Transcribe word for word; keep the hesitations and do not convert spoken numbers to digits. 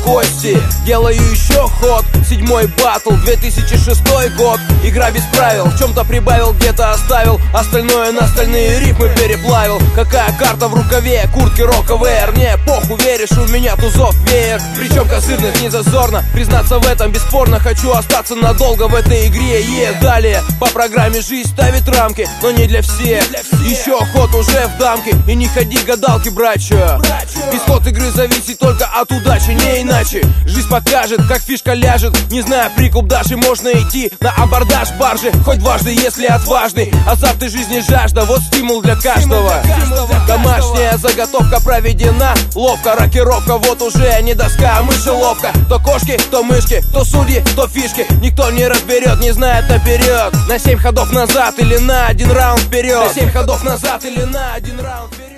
кости. Делаю еще ход, седьмой батл, две тысячи шестой год. Игра без правил, в чем-то прибавил, где-то оставил, остальное на остальные рифмы переплавил. Какая карта в рукаве, куртки роковые. Мне похуй, веришь, у меня тузов веер. Причем козырных не зазорно, признаться в этом бесспорно. Хочу остаться надолго в этой игре. Е, далее, по программе жизнь ставит рамки, но не для всех. Еще ход уже в дамке, и не ходи гадалки, братча. Исход игры зависит только от удачи, не иначе. Жизнь покажет, как фишка ляжет. Не зная прикуп даже, можно идти на абордаж баржи. Хоть дважды, если отважный. Азарт и жизни жажда, вот стимул для каждого. Домашняя заготовка проведена ловко, рокировка вот уже не доска, а мышеловка. То кошки, то мышки, то судьи, то фишки. Никто не разберет, не знает наперед. На семь ходов назад или на один раунд вперед. На семь ходов назад или на один раунд вперед.